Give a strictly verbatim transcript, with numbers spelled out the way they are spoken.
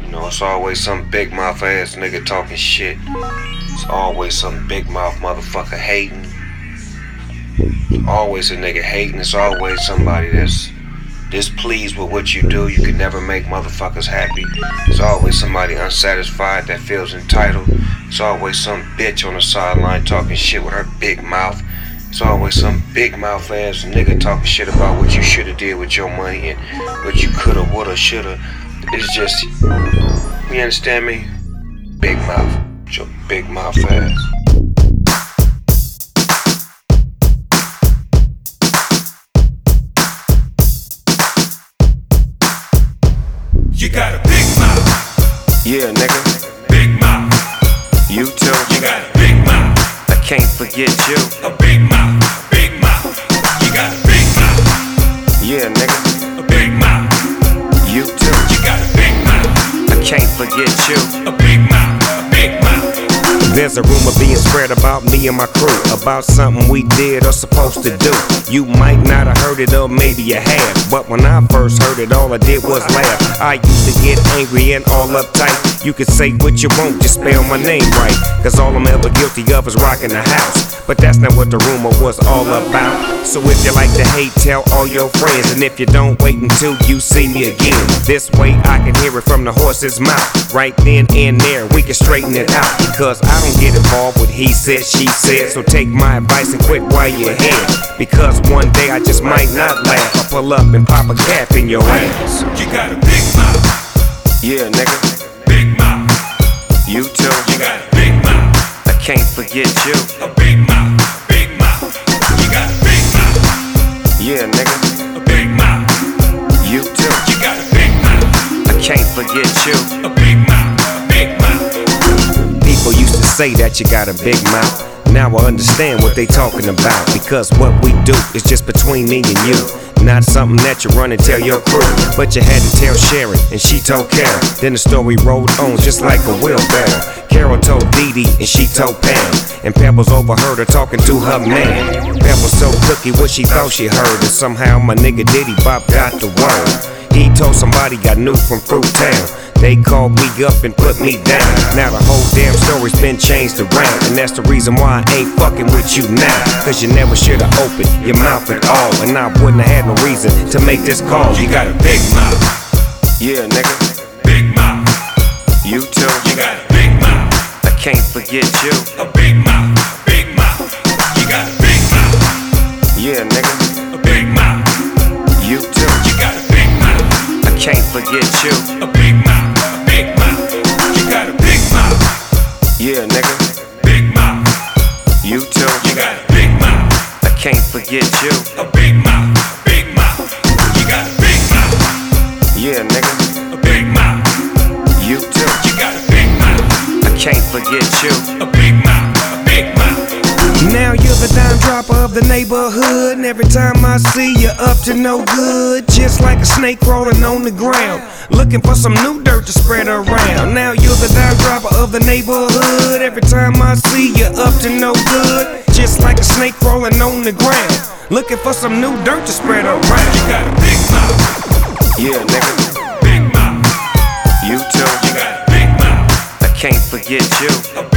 You know, it's always some big mouth ass nigga talking shit. It's always some big mouth motherfucker hating. It's always a nigga hating. It's always somebody that's displeased with what you do. You can never make motherfuckers happy. It's always somebody unsatisfied that feels entitled. It's always some bitch on the sideline talking shit with her big mouth. It's always some big mouth ass nigga talking shit about what you shoulda did with your money and what you coulda, woulda, shoulda. It's just, you understand me? Big mouth. Your big mouth ass. You got a big mouth. Yeah, nigga. Big mouth. You too. You got a big mouth. I can't forget you. A big mouth. A big mouth. You got a big mouth. Yeah, nigga. A big mouth. You too. You got a big mouth. I can't forget you. A big mouth. A big mouth. There's a rumor being spread about me and my crew, about something we did or supposed to do. You might not have heard it, or maybe you have, but when I first heard it, all I did was laugh. I used to get angry and all uptight. You could say what you want, just spell my name right, cause all I'm ever guilty of is rocking the house. But that's not what the rumor was all about. So if you like to hate, tell all your friends, and if you don't, wait until you see me again. This way I can hear it from the horse's mouth. Right then and there, we can straighten it out, because I don't get involved with he said, she said. So take my advice and quit while you're ahead, because one day I just might not laugh. I'll pull up and pop a cap in your ass. You got a big mouth. Yeah, nigga. Big mouth. You too. You got a big mouth. I can't forget you. A big mouth. Big mouth. You got a big mouth. Yeah, nigga. A big mouth. You too. You got a big mouth. I can't forget you. A big mouth. A big mouth. People used to say that you got a big mouth. Now I understand what they talking about, because what we do is just between me and you. Not something that you run and tell your crew, but you had to tell Sharon, and she told Carol. Then the story rolled on just like a wheelbarrow. Carol told Dee Dee, and she told Pam, and Pebbles overheard her talking to her man. Pebbles told Cookie what she thought she heard, and somehow my nigga Diddy Bop got the word. He told somebody got new from Fruit Town. They called me up and put me down. Now the whole damn story's been changed around, and that's the reason why I ain't fucking with you now. Cause you never should've opened your mouth at all, and I wouldn't have had no reason to make this call. You got a big mouth. Yeah, nigga. Big mouth. You too. You got a big mouth. I can't forget you. A big mouth. Big mouth. You got a big mouth. Yeah, nigga. A big mouth. You too. You got a big mouth. I can't forget you. A big mouth. A big mouth. You got a big mouth. Yeah, nigga. Big mouth. You too. You got a big mouth. I can't forget you. A big mouth. A big mouth. You got a big mouth. Yeah, nigga. A big mouth. You too. You got a big mouth. I can't forget you. A big mouth. A big mouth. Now you're the dime dropper of the neighborhood, and every time I see you up to no good, just like a snake crawling on the ground, looking for some new dirt to spread around. Now you're the dime dropper of the neighborhood, every time I see you up to no good, just like a snake crawling on the ground, looking for some new dirt to spread around. You got a big mouth. Yeah, nigga. Big mouth. You too. You got a big mouth. I can't forget you. A